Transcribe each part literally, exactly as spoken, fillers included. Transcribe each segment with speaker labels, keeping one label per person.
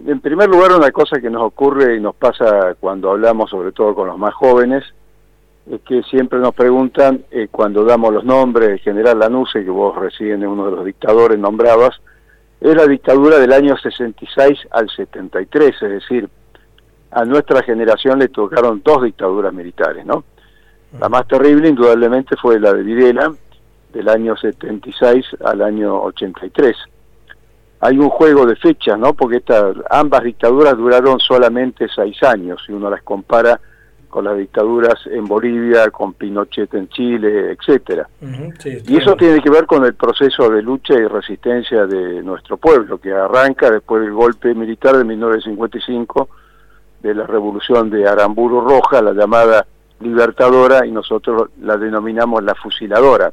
Speaker 1: en primer lugar, una cosa que nos ocurre y nos pasa cuando hablamos, sobre todo con los más jóvenes, es que siempre nos preguntan, eh, cuando damos los nombres, el general Lanusse, que vos recién en uno de los dictadores nombrabas, es la dictadura del año sesenta y seis al setenta y tres, es decir, a nuestra generación le tocaron dos dictaduras militares, ¿no? La más terrible, indudablemente, fue la de Videla, del año setenta y seis al año ochenta y tres. Hay un juego de fechas, ¿no? Porque estas, ambas dictaduras duraron solamente seis años, si uno las compara con las dictaduras en Bolivia, con Pinochet en Chile, etcétera. Uh-huh, sí, y eso tiene que ver con el proceso de lucha y resistencia de nuestro pueblo, que arranca después del golpe militar de mil novecientos cincuenta y cinco, de la revolución de Aramburu Roja, la llamada Libertadora, y nosotros la denominamos la Fusiladora.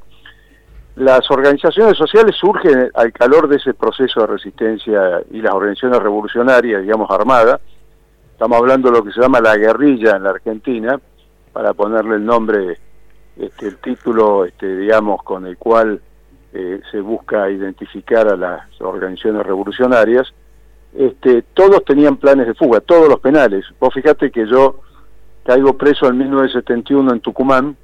Speaker 1: Las organizaciones sociales surgen al calor de ese proceso de resistencia y las organizaciones revolucionarias, digamos, armadas. Estamos hablando de lo que se llama la guerrilla en la Argentina, para ponerle el nombre, este, el título, este, digamos, con el cual eh, se busca identificar a las organizaciones revolucionarias. Este, todos tenían planes de fuga, todos los penales. Vos fijate que yo caigo preso en mil novecientos setenta y uno en Tucumán,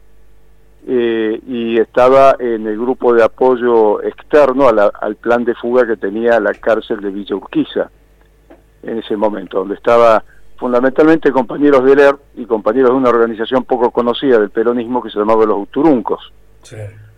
Speaker 1: eh, y estaba en el grupo de apoyo externo a la, al plan de fuga que tenía la cárcel de Villa Urquiza en ese momento, donde estaba fundamentalmente compañeros del E R y compañeros de una organización poco conocida del peronismo que se llamaba los Uturuncos. Sí.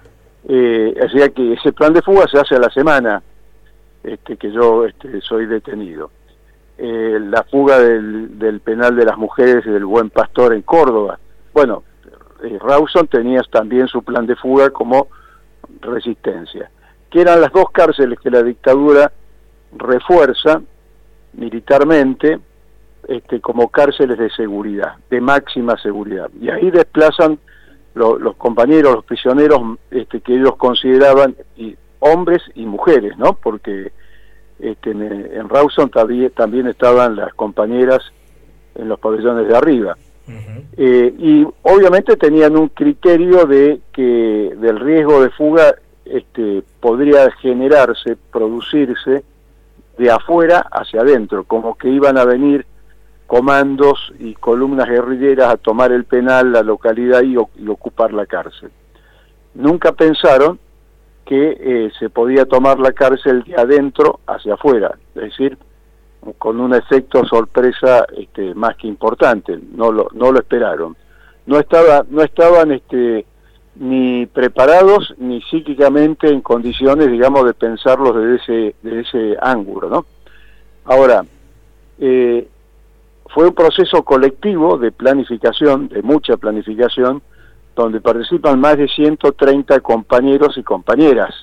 Speaker 1: Eh, así que ese plan de fuga se hace a la semana este, que yo este, soy detenido. Eh, la fuga del, del penal de las mujeres y del Buen Pastor en Córdoba. Bueno, eh, Rawson tenía también su plan de fuga como resistencia, que eran las dos cárceles que la dictadura refuerza militarmente, este, como cárceles de seguridad, de máxima seguridad, y ahí desplazan lo, los compañeros, los prisioneros, este, que ellos consideraban y, hombres y mujeres, ¿no? Porque este, en, en Rawson también, también estaban las compañeras en los pabellones de arriba. Uh-huh. eh, y obviamente tenían un criterio de que del riesgo de fuga este, podría generarse, producirse de afuera hacia adentro, como que iban a venir comandos y columnas guerrilleras a tomar el penal, la localidad y, y ocupar la cárcel. Nunca pensaron que eh, se podía tomar la cárcel de adentro hacia afuera, es decir, con un efecto sorpresa este, más que importante. No lo, no lo esperaron. No estaba, no estaban este, ni preparados ni psíquicamente en condiciones, digamos, de pensarlos desde ese, desde ese ángulo, ¿no? Ahora, eh, fue un proceso colectivo de planificación, de mucha planificación, donde participan más de ciento treinta compañeros y compañeras,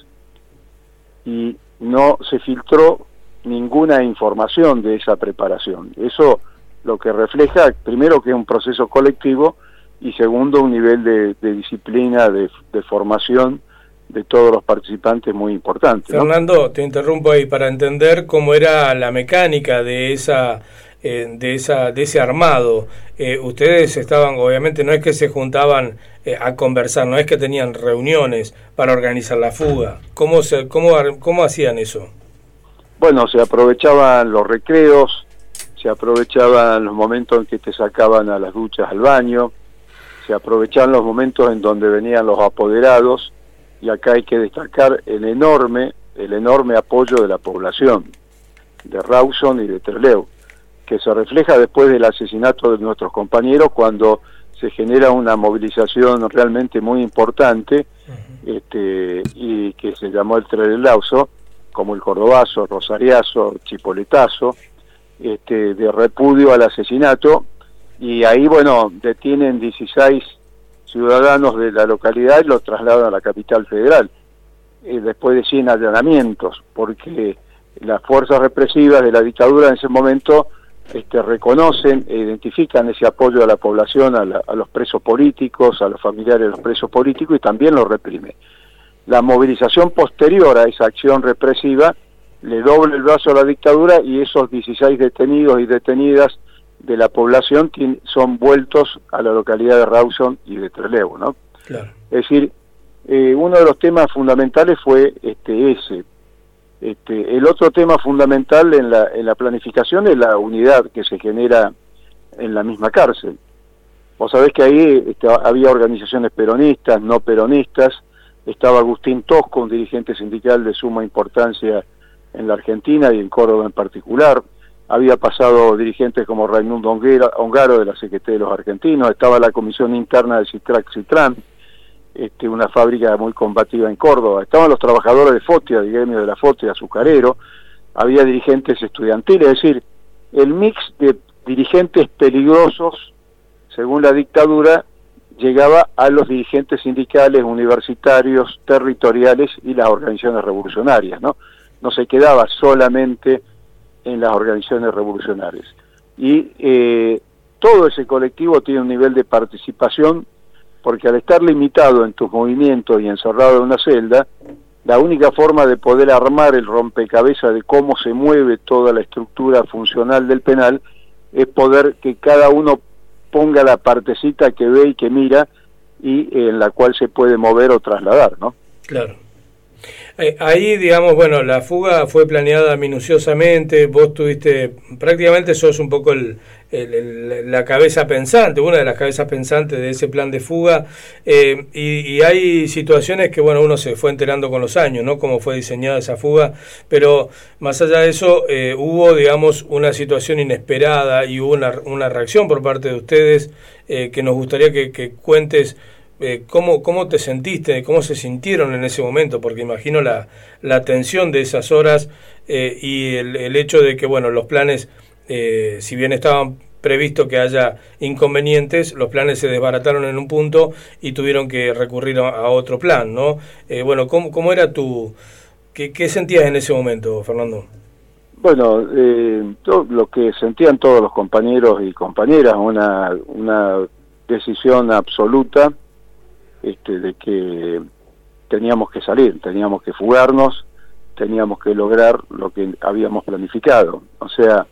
Speaker 1: y no se filtró ninguna información de esa preparación. Eso lo que refleja, primero, que es un proceso colectivo, y segundo, un nivel de, de disciplina, de, de formación de todos los participantes muy importante, ¿no?
Speaker 2: Fernando, te interrumpo ahí para entender cómo era la mecánica de esa eh, de esa de ese armado. Eh, ustedes estaban, obviamente, no es que se juntaban eh, a conversar, no es que tenían reuniones para organizar la fuga. ¿Cómo se cómo cómo hacían eso?
Speaker 1: Bueno, se aprovechaban los recreos, se aprovechaban los momentos en que te sacaban a las duchas al baño, se aprovechaban los momentos en donde venían los apoderados, y acá hay que destacar el enorme, el enorme apoyo de la población, de Rawson y de Trelew, que se refleja después del asesinato de nuestros compañeros, cuando se genera una movilización realmente muy importante, uh-huh. este, y que se llamó el Treleuzo, como el Cordobazo, Rosariazo, Chipoletazo, este, de repudio al asesinato, y ahí, bueno, detienen dieciséis ciudadanos de la localidad y los trasladan a la capital federal, eh, después de cien allanamientos, porque las fuerzas represivas de la dictadura en ese momento este, reconocen e identifican ese apoyo a la población, a, la, a los presos políticos, a los familiares de los presos políticos, y también los reprime. La movilización posterior a esa acción represiva le doble el brazo a la dictadura, y esos dieciséis detenidos y detenidas de la población son vueltos a la localidad de Rawson y de Trelew, ¿no? Claro. Es decir, eh, uno de los temas fundamentales fue este ese, Este, el otro tema fundamental en la, en la planificación es la unidad que se genera en la misma cárcel. Vos sabés que ahí este, había organizaciones peronistas, no peronistas, estaba Agustín Tosco, un dirigente sindical de suma importancia en la Argentina y en Córdoba en particular, había pasado dirigentes como Raimundo Ongaro de la C G T de los argentinos, estaba la comisión interna de Citrac Citran, este, una fábrica muy combativa en Córdoba, estaban los trabajadores de Fotia, del gremio de la Fotia, azucarero, había dirigentes estudiantiles, es decir, el mix de dirigentes peligrosos, según la dictadura, llegaba a los dirigentes sindicales, universitarios, territoriales y las organizaciones revolucionarias, ¿no? No se quedaba solamente en las organizaciones revolucionarias. Y eh, todo ese colectivo tiene un nivel de participación, porque al estar limitado en tus movimientos y encerrado en una celda, la única forma de poder armar el rompecabezas de cómo se mueve toda la estructura funcional del penal es poder que cada uno ponga la partecita que ve y que mira y eh, en la cual se puede mover o trasladar, ¿no?
Speaker 2: Claro. Eh, ahí, digamos, bueno, la fuga fue planeada minuciosamente, vos tuviste, prácticamente sos un poco el, el, el, la cabeza pensante, una de las cabezas pensantes de ese plan de fuga, eh, y, y hay situaciones que, bueno, uno se fue enterando con los años, ¿no?, cómo fue diseñada esa fuga, pero más allá de eso, eh, hubo, digamos, una situación inesperada y hubo una, una reacción por parte de ustedes eh, que nos gustaría que, que cuentes. Eh, ¿cómo, ¿Cómo te sentiste? ¿Cómo se sintieron en ese momento? Porque imagino la, la tensión de esas horas eh, y el, el hecho de que, bueno, los planes, eh, si bien estaban previsto que haya inconvenientes, los planes se desbarataron en un punto y tuvieron que recurrir a, a otro plan, ¿no? Eh, bueno, ¿cómo, cómo era tu... Qué, qué sentías en ese momento, Fernando?
Speaker 1: Bueno, eh, todo lo que sentían todos los compañeros y compañeras, una, una decisión absoluta, Este, de que teníamos que salir, teníamos que fugarnos, teníamos que lograr lo que habíamos planificado. O sea,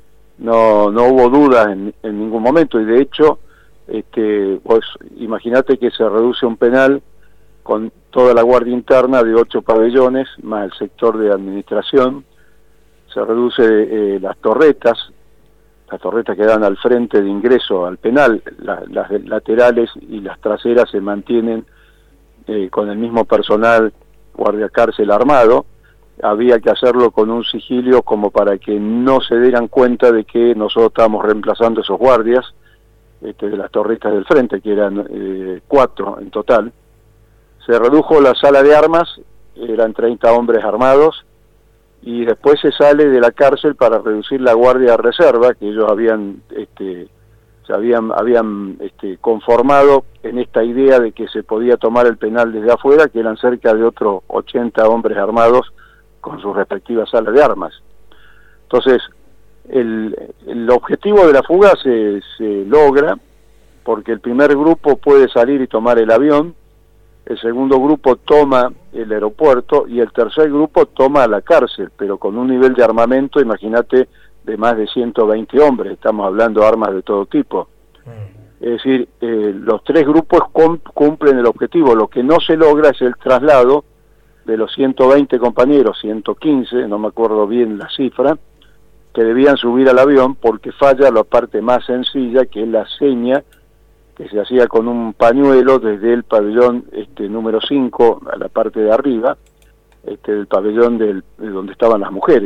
Speaker 1: no no hubo dudas en, en ningún momento, y de hecho, este, pues imagínate que se reduce un penal con toda la guardia interna de ocho pabellones, más el sector de administración, se reduce eh, las torretas, las torretas que dan al frente de ingreso al penal, la, las laterales y las traseras se mantienen eh, con el mismo personal guardia cárcel armado. Había que hacerlo con un sigilio como para que no se dieran cuenta de que nosotros estábamos reemplazando esos guardias este, de las torretas del frente, que eran eh, cuatro en total. Se redujo la sala de armas, eran treinta hombres armados, y después se sale de la cárcel para reducir la guardia de reserva que ellos habían este se habían habían este conformado en esta idea de que se podía tomar el penal desde afuera, que eran cerca de otros ochenta hombres armados con sus respectivas salas de armas. Entonces, el, el objetivo de la fuga se, se logra porque el primer grupo puede salir y tomar el avión, el segundo grupo toma el aeropuerto y el tercer grupo toma la cárcel, pero con un nivel de armamento, imagínate, de más de ciento veinte hombres, estamos hablando de armas de todo tipo. Mm. Es decir, eh, los tres grupos cumplen el objetivo, lo que no se logra es el traslado de los ciento veinte compañeros, ciento quince, no me acuerdo bien la cifra, que debían subir al avión porque falla la parte más sencilla, que es la seña que se hacía con un pañuelo desde el pabellón este número cinco a la parte de arriba, este del pabellón del, de donde estaban las mujeres.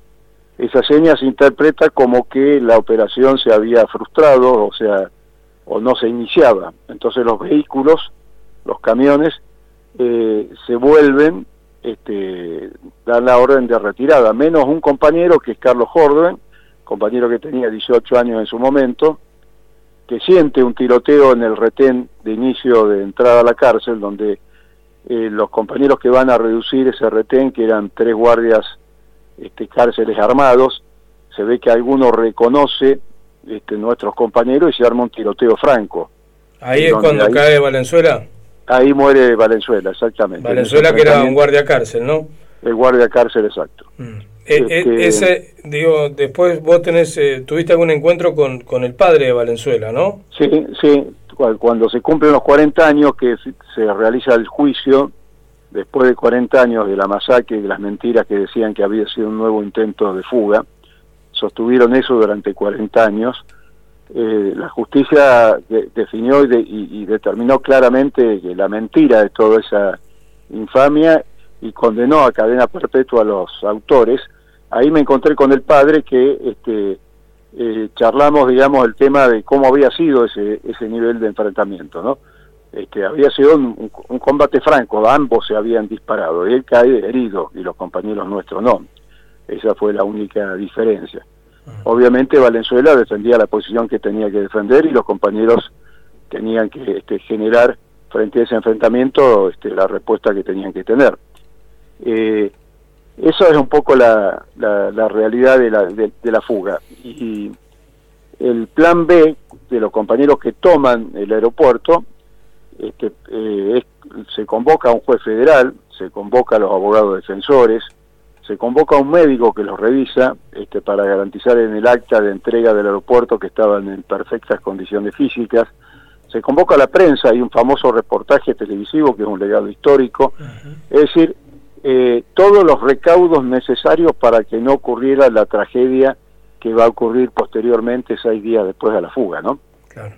Speaker 1: Esa seña se interpreta como que la operación se había frustrado, o sea, o no se iniciaba. Entonces los vehículos, los camiones, eh, se vuelven, este, dan la orden de retirada, menos un compañero que es Carlos Jordan, compañero que tenía dieciocho años en su momento, que siente un tiroteo en el retén de inicio de entrada a la cárcel, donde eh, los compañeros que van a reducir ese retén, que eran tres guardias este, cárceles armados, se ve que alguno reconoce este, nuestros compañeros y se arma un tiroteo franco.
Speaker 2: Ahí es cuando ahí, cae Valenzuela.
Speaker 1: Ahí muere Valenzuela, exactamente.
Speaker 2: Valenzuela, que era un guardia cárcel, ¿no?
Speaker 1: El guardia cárcel, exacto.
Speaker 2: Mm. Este, ese, digo, después vos tenés, eh, tuviste algún encuentro con, con el padre de Valenzuela, ¿no?
Speaker 1: Sí, sí, cuando se cumplen los cuarenta años que se realiza el juicio después de cuarenta años de la masacre y de las mentiras que decían que había sido un nuevo intento de fuga, sostuvieron eso durante cuarenta años, eh, la justicia de, definió y, de, y, y determinó claramente que la mentira de toda esa infamia y condenó a cadena perpetua a los autores. Ahí me encontré con el padre que este, eh, charlamos, digamos, el tema de cómo había sido ese, ese nivel de enfrentamiento, ¿no? Este, había sido un, un combate franco, ambos se habían disparado, y él cae herido y los compañeros nuestros no. Esa fue la única diferencia. Obviamente Valenzuela defendía la posición que tenía que defender y los compañeros tenían que este, generar frente a ese enfrentamiento este, la respuesta que tenían que tener. Eh, eso es un poco la, la, la realidad de la, de, de la fuga. Y el plan B de los compañeros que toman el aeropuerto, este, eh, es, se convoca a un juez federal, se convoca a los abogados defensores, se convoca a un médico que los revisa este, para garantizar en el acta de entrega del aeropuerto que estaban en perfectas condiciones físicas, se convoca a la prensa, hay un famoso reportaje televisivo que es un legado histórico, uh-huh. Es decir, eh, todos los recaudos necesarios para que no ocurriera la tragedia que va a ocurrir posteriormente seis días después de la fuga, ¿no? Claro.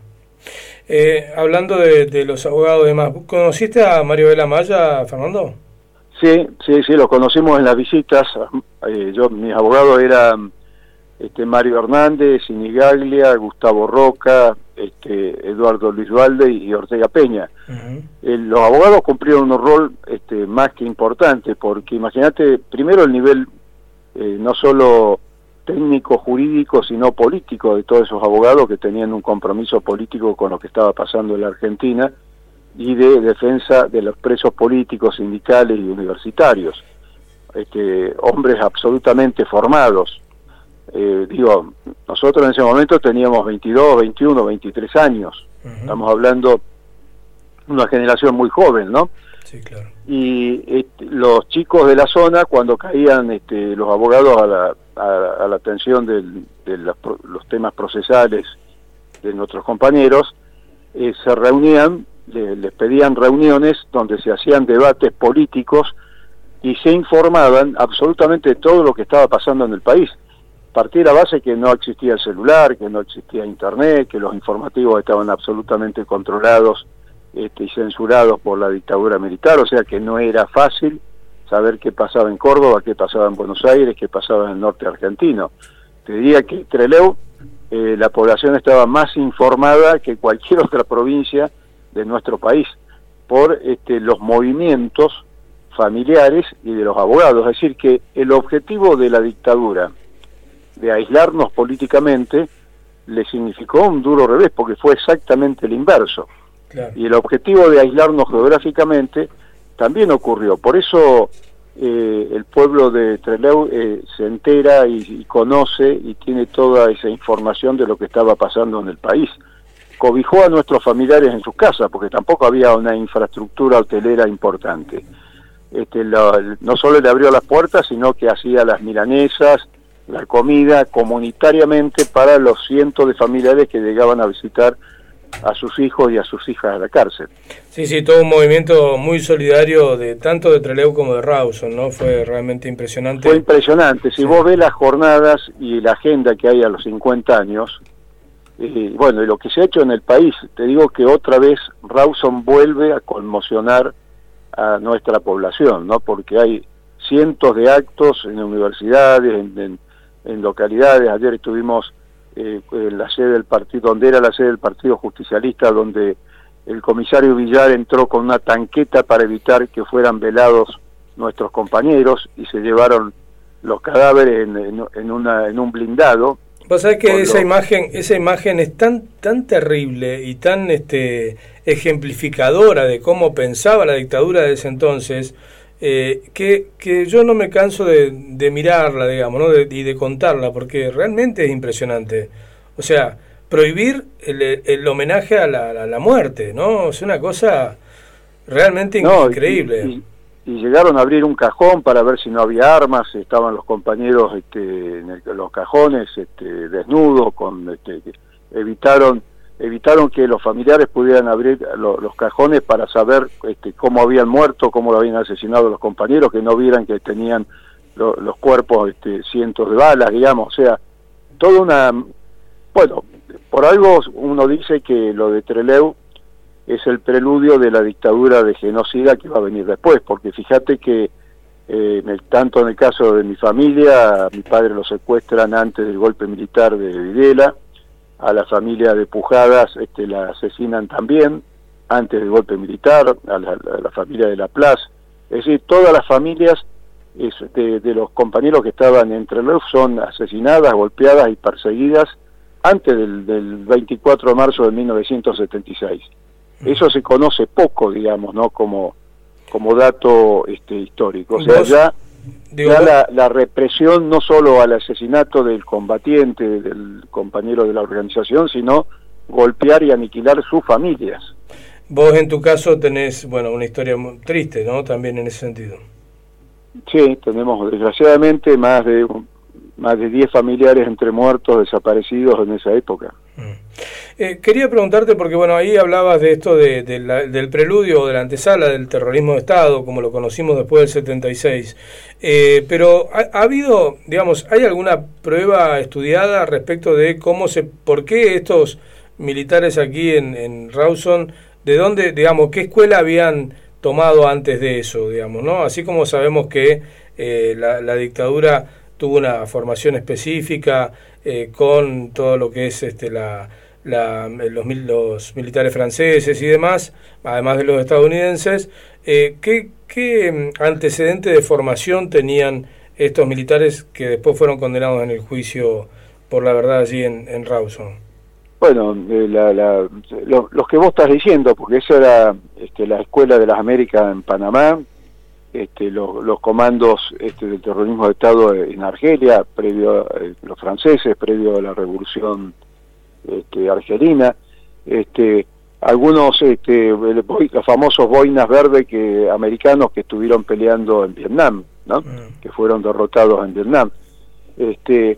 Speaker 2: Eh, hablando de, de los abogados y demás, ¿conociste a Mario Vela Maya, Fernando?
Speaker 1: Sí, sí, sí, lo conocimos en las visitas. Eh, yo, mis abogados eran este, Mario Hernández, Inigaglia, Gustavo Roca, este, Eduardo Luis Dualde y Ortega Peña. Uh-huh. Eh, los abogados cumplieron un rol este, más que importante, porque imagínate, primero el nivel eh, no solo técnico, jurídico, sino político de todos esos abogados que tenían un compromiso político con lo que estaba pasando en la Argentina, y de defensa de los presos políticos, sindicales y universitarios, este, hombres absolutamente formados. Eh, digo, nosotros en ese momento teníamos veintidós, veintiuno, veintitrés años, uh-huh. Estamos hablando de una generación muy joven, ¿no?
Speaker 2: Sí, claro.
Speaker 1: Y este, los chicos de la zona, cuando caían este, los abogados a la, a, a la atención del, de los, los temas procesales de nuestros compañeros, eh, se reunían, les pedían reuniones donde se hacían debates políticos y se informaban absolutamente de todo lo que estaba pasando en el país. Partía la base que no existía el celular, que no existía internet, que los informativos estaban absolutamente controlados este, y censurados por la dictadura militar, o sea que no era fácil saber qué pasaba en Córdoba, qué pasaba en Buenos Aires, qué pasaba en el norte argentino. Te diría que Trelew, eh, la población estaba más informada que cualquier otra provincia de nuestro país, por este, los movimientos familiares y de los abogados. Es decir, que el objetivo de la dictadura de aislarnos políticamente le significó un duro revés, porque fue exactamente el inverso. Claro. Y el objetivo de aislarnos geográficamente también ocurrió. Por eso eh, el pueblo de Trelew eh, se entera y, y conoce y tiene toda esa información de lo que estaba pasando en el país. Cobijó a nuestros familiares en sus casas, porque tampoco había una infraestructura hotelera importante. Este, lo, no solo le abrió las puertas, sino que hacía las milanesas, la comida comunitariamente para los cientos de familiares que llegaban a visitar a sus hijos y a sus hijas a la cárcel.
Speaker 2: Sí, sí, todo un movimiento muy solidario de tanto de Trelew como de Rawson, ¿no? Fue realmente impresionante.
Speaker 1: Fue impresionante. Si sí. Vos ves las jornadas y la agenda que hay a los cincuenta años, y bueno, y lo que se ha hecho en el país, te digo que otra vez Rawson vuelve a conmocionar a nuestra población, ¿no? Porque hay cientos de actos en universidades, en, en, en localidades. Ayer estuvimos eh, en la sede del partido, donde era la sede del Partido Justicialista, donde el comisario Villar entró con una tanqueta para evitar que fueran velados nuestros compañeros y se llevaron los cadáveres en, en, en, una, en un blindado.
Speaker 2: Vos sabés que esa lo... imagen, esa imagen es tan, tan terrible y tan este, ejemplificadora de cómo pensaba la dictadura de ese entonces, eh, que, que yo no me canso de, de mirarla, digamos, ¿no? de, y de contarla, porque realmente es impresionante. O sea, prohibir el, el homenaje a la, a la muerte, ¿no? Es una cosa realmente no, increíble.
Speaker 1: Y, y, y llegaron a abrir un cajón para ver si no había armas, estaban los compañeros este, en el, los cajones este, desnudos, con este, evitaron evitaron que los familiares pudieran abrir lo, los cajones para saber este, cómo habían muerto, cómo lo habían asesinado los compañeros, que no vieran que tenían lo, los cuerpos este, cientos de balas, digamos, o sea, toda una... Bueno, por algo uno dice que lo de Trelew es el preludio de la dictadura de genocida que va a venir después, porque fíjate que eh, tanto en el caso de mi familia, a mi padre lo secuestran antes del golpe militar de Videla, a la familia de Pujadas este, la asesinan también antes del golpe militar, a la, a la familia de La Plaza, es decir, todas las familias es, de, de los compañeros que estaban en Trelew son asesinadas, golpeadas y perseguidas antes del, del veinticuatro de marzo de mil novecientos setenta y seis. Eso se conoce poco, digamos, ¿no? Como, como dato este, histórico. O sea, ya, ya la, la represión no solo al asesinato del combatiente, del compañero de la organización, sino golpear y aniquilar sus familias.
Speaker 2: Vos en tu caso tenés, bueno, una historia muy triste, ¿no? También en ese sentido.
Speaker 1: Sí, tenemos desgraciadamente más de más de diez familiares entre muertos, desaparecidos en esa época.
Speaker 2: Mm. Eh, quería preguntarte, porque bueno, ahí hablabas de esto de, de la, del preludio, de la antesala del terrorismo de Estado, como lo conocimos después del setenta y seis, eh, pero ha, ha habido, digamos, ¿hay alguna prueba estudiada respecto de cómo se, por qué estos militares aquí en, en Rawson, de dónde, digamos, qué escuela habían tomado antes de eso, digamos, ¿no? Así como sabemos que eh, la, la dictadura tuvo una formación específica eh, con todo lo que es este la, la los, los militares franceses y demás, además de los estadounidenses, eh, ¿qué, qué antecedente de formación tenían estos militares que después fueron condenados en el juicio por la verdad allí en, en Rawson?
Speaker 1: Bueno, eh, la, la, lo, los que vos estás diciendo, porque esa era este, la Escuela de las Américas en Panamá, Este, los, los comandos este, del terrorismo de Estado en Argelia, previo a eh, los franceses, previo a la revolución este, argelina, este, algunos, este, los famosos boinas verdes que, americanos que estuvieron peleando en Vietnam, ¿no? Mm. Que fueron derrotados en Vietnam, este,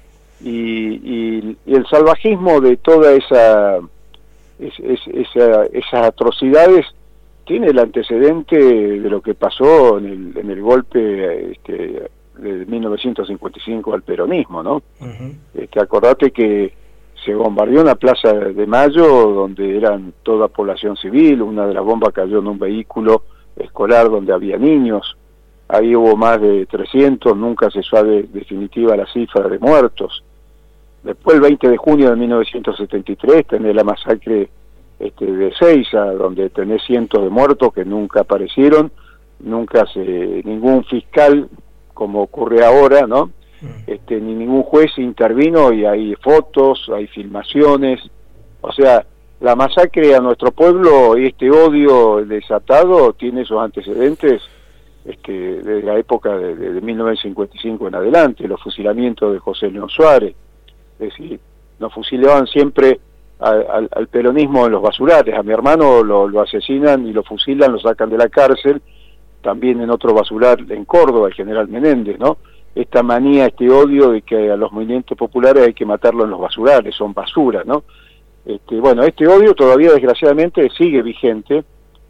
Speaker 1: y, y, y el salvajismo de toda esa, es, es, esa esas atrocidades tiene el antecedente de lo que pasó en el, en el golpe este, de mil novecientos cincuenta y cinco al peronismo, ¿no? Uh-huh. Este, acordate que se bombardeó una plaza de Mayo donde eran toda población civil, una de las bombas cayó en un vehículo escolar donde había niños, ahí hubo más de trescientos, nunca se sabe definitiva la cifra de muertos. Después, el veinte de junio de mil novecientos setenta y tres, tenés la masacre Este, de Seiza, donde tenés cientos de muertos que nunca aparecieron, nunca se, ningún fiscal, como ocurre ahora, ¿no? Este, ni ningún juez intervino, y hay fotos, hay filmaciones, o sea, la masacre a nuestro pueblo y este odio desatado tiene sus antecedentes este, desde la época de, de, de mil novecientos cincuenta y cinco en adelante, los fusilamientos de José León Suárez, es decir, nos fusilaban siempre Al, al peronismo en los basurales. A mi hermano lo, lo asesinan y lo fusilan, lo sacan de la cárcel, también en otro basural en Córdoba, el general Menéndez, ¿no? Esta manía, este odio de que a los movimientos populares hay que matarlos en los basurales, son basura, ¿no? Este, bueno, este odio todavía desgraciadamente sigue vigente,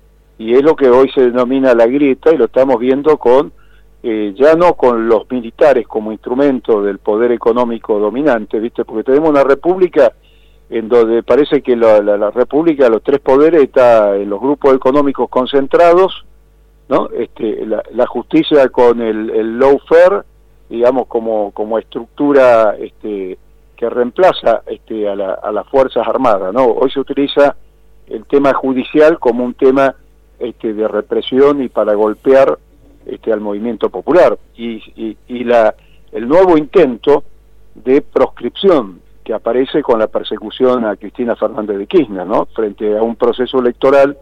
Speaker 1: y es lo que hoy se denomina la grieta, y lo estamos viendo con, eh, ya no con los militares como instrumento del poder económico dominante, ¿viste? Porque tenemos una república en donde parece que la, la, la república, los tres poderes, está en los grupos económicos concentrados, ¿no? Este, la, la justicia con el, el lawfare, digamos, como, como estructura este, que reemplaza este, a, la, a las Fuerzas Armadas, ¿no? Hoy se utiliza el tema judicial como un tema este, de represión y para golpear este, al movimiento popular. Y, y, y la, el nuevo intento de proscripción que aparece con la persecución a Cristina Fernández de Kirchner, ¿no? Frente a un proceso electoral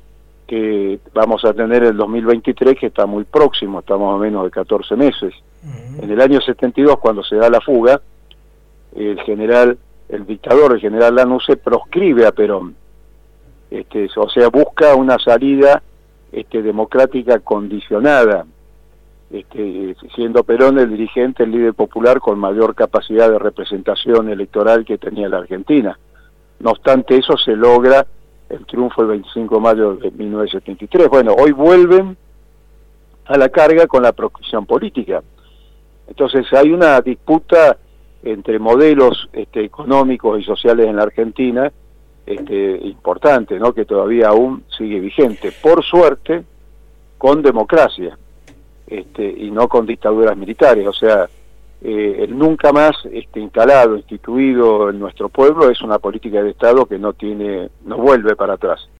Speaker 1: que vamos a tener el dos mil veintitrés, que está muy próximo, estamos a menos de catorce meses. Uh-huh. En el año setenta y dos, cuando se da la fuga, el general, el dictador, el general Lanusse, proscribe a Perón. Este, o sea, busca una salida este, democrática condicionada, Este, siendo Perón el dirigente, el líder popular con mayor capacidad de representación electoral que tenía la Argentina, no obstante eso se logra el triunfo el veinticinco de mayo de mil novecientos setenta y tres. Bueno, hoy vuelven a la carga con la proscripción política. Entonces hay una disputa entre modelos este, económicos y sociales en la Argentina este, importante, ¿no? Que todavía aún sigue vigente, por suerte con democracia este, y no con dictaduras militares. O sea, eh, el nunca más este, instalado, instituido en nuestro pueblo es una política de Estado que no tiene, no vuelve para atrás.